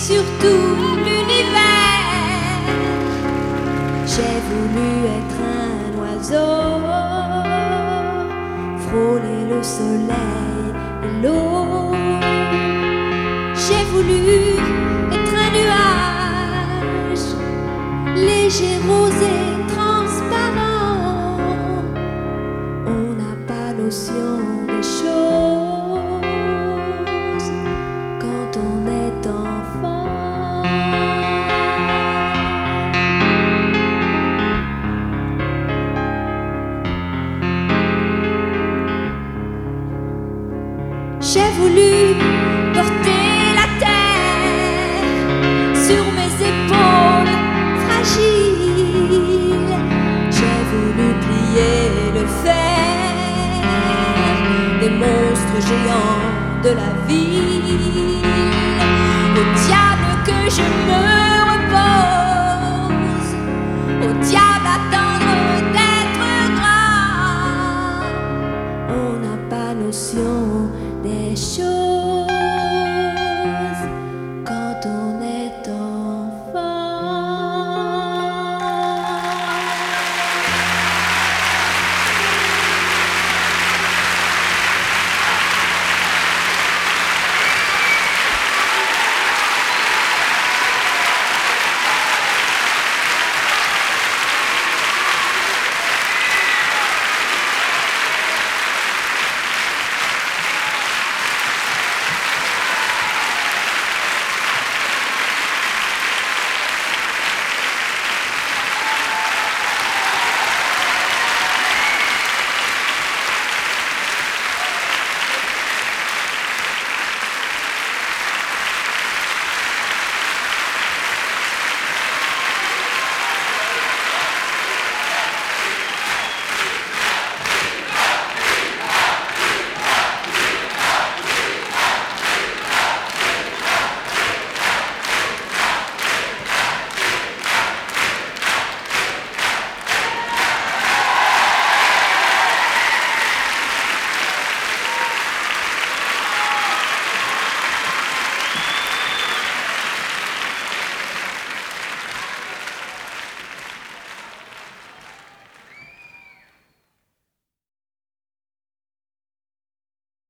sur tout l'univers. J'ai voulu être un oiseau, frôler le soleil et l'eau. J'ai voulu être un nuage, léger, rosé, transparent. On n'a pas notion des choses quand on est enfant. J'ai voulu porter la terre sur mes épaules fragiles. J'ai voulu plier le fer des monstres géants de la ville. Au diable que je me repose, au diable attendre d'être grand. On n'a pas notion des choses